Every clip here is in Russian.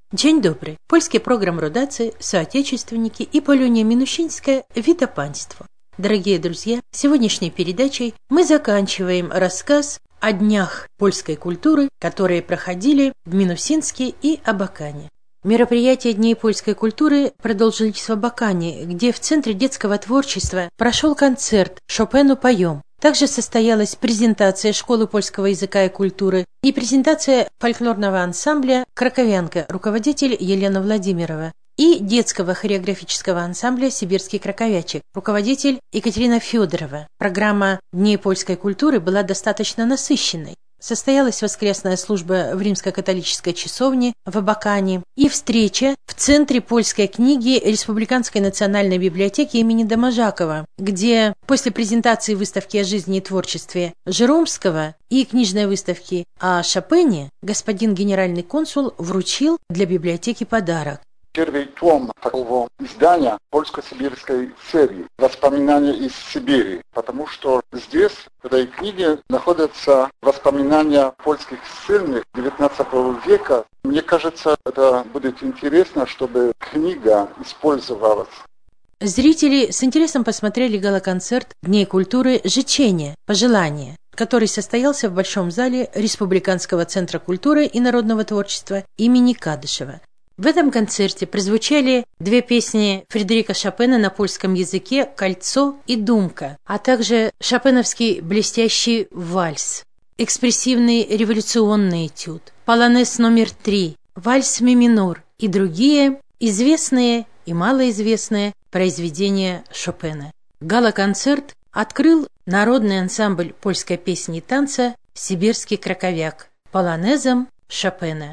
Dzień dobry. Польский программ Родаcy, соотечественники и Полония Минусинская, Вита Панство. Дорогие друзья, сегодняшней передачей мы заканчиваем рассказ о днях польской культуры, которые проходили в Минусинске и Абакане. Мероприятия Дней польской культуры продолжились в Абакане, где в Центре детского творчества прошел концерт «Шопену поем». Также состоялась презентация школы польского языка и культуры и презентация фольклорного ансамбля «Краковянка», руководитель Елена Владимирова, и детского хореографического ансамбля «Сибирский краковячек», руководитель Екатерина Федорова. Программа Дней польской культуры была достаточно насыщенной. Состоялась воскресная служба в римско-католической часовне в Абакане и встреча в Центре польской книги Республиканской национальной библиотеки имени Домажакова, где после презентации выставки о жизни и творчестве Жеромского и книжной выставки о Шопене господин генеральный консул вручил для библиотеки подарок. Первый том такого издания польско-сибирской серии «Воспоминания из Сибири», потому что здесь, в этой книге, находятся воспоминания польских ссыльных XIX века. Мне кажется, это будет интересно, чтобы книга использовалась. Зрители с интересом посмотрели гала-концерт Дней культуры «Жечение. Пожелание», который состоялся в Большом зале Республиканского центра культуры и народного творчества имени Кадышева. В этом концерте прозвучали две песни Фредерика Шопена на польском языке «Кольцо» и «Думка», а также шопеновский блестящий вальс, экспрессивный революционный этюд, полонез номер 3, вальс ми минор и другие известные и малоизвестные произведения Шопена. Гала-концерт открыл народный ансамбль польской песни и танца «Сибирский краковяк» полонезом Шопена.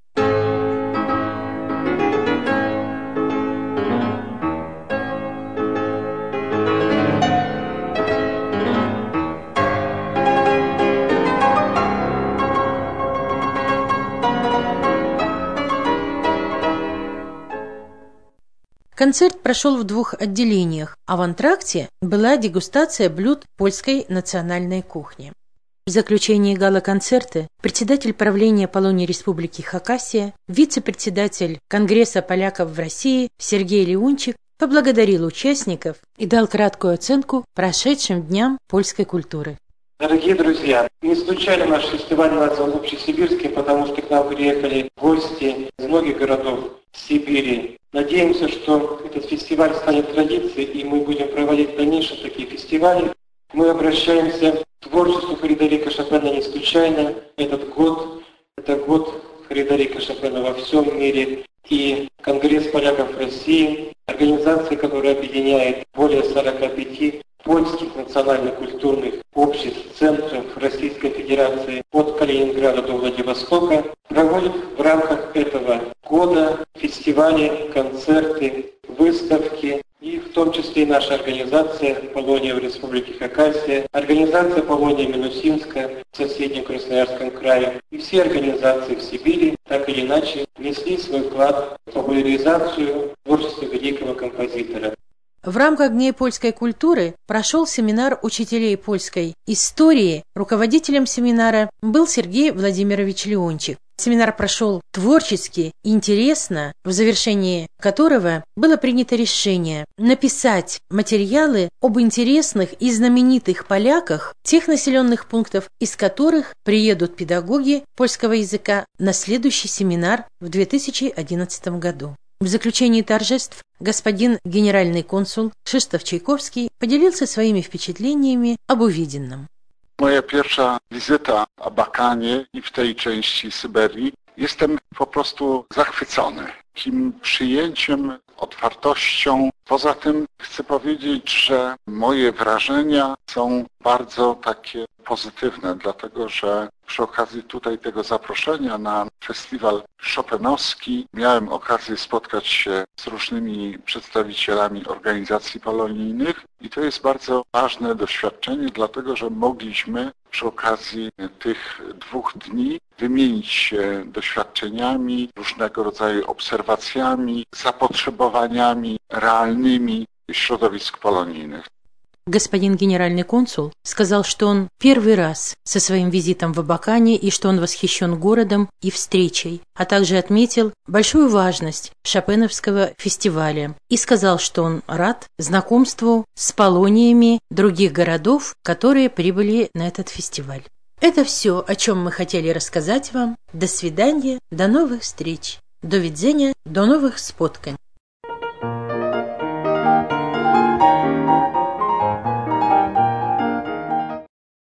Концерт прошел в двух отделениях, а в антракте была дегустация блюд польской национальной кухни. В заключении гала-концерта председатель правления Полонии Республики Хакасия, вице-председатель Конгресса поляков в России Сергей Леунчик поблагодарил участников и дал краткую оценку прошедшим дням польской культуры. Дорогие друзья, не случайно наш фестиваль назван Общесибирским, потому что к нам приехали гости из многих городов Сибири. Надеемся, что этот фестиваль станет традицией, и мы будем проводить в дальнейшем такие фестивали. Мы обращаемся к творчеству Фредерика Шопена не случайно. Этот год – это год Фредерика Шопена во всем мире. И Конгресс поляков России, организация, которая объединяет более 45 польских национально-культурных обществ, центров Российской Федерации от Калининграда до Владивостока, проводит в рамках этого года фестивали, концерты, выставки, и в том числе и наша организация «Полония в Республике Хакасия», организация «Полония Минусинская» в соседнем Красноярском крае, и все организации в Сибири так или иначе внесли свой вклад в популяризацию творчества великого композитора. В рамках Дней польской культуры прошел семинар учителей польской истории. Руководителем семинара был Сергей Владимирович Леончик. Семинар прошел творчески, интересно, в завершении которого было принято решение написать материалы об интересных и знаменитых поляках тех населенных пунктов, из которых приедут педагоги польского языка на следующий семинар в 2011 году. В заключении торжеств господин генеральный консул Krzysztof Чайковский поделился своими впечатлениями об увиденном. Moja pierwsza wizyta w Abakanie i w tej części Syberii. Jestem po prostu zachwycony takim przyjęciem, otwartością. Poza tym chcę powiedzieć, że moje wrażenia są bardzo takie pozytywne, dlatego że przy okazji tutaj tego zaproszenia na festiwal szopenowski miałem okazję spotkać się z różnymi przedstawicielami organizacji polonijnych i to jest bardzo ważne doświadczenie, dlatego że mogliśmy przy okazji tych 2 dni wymienić się doświadczeniami, różnego rodzaju obserwacjami, zapotrzebowaniami realnymi środowisk polonijnych. Господин генеральный консул сказал, что он первый раз со своим визитом в Абакане и что он восхищен городом и встречей, а также отметил большую важность Шопеновского фестиваля и сказал, что он рад знакомству с полониями других городов, которые прибыли на этот фестиваль. Это все, о чем мы хотели рассказать вам. До свидания, до новых встреч. До видения, до новых споткань.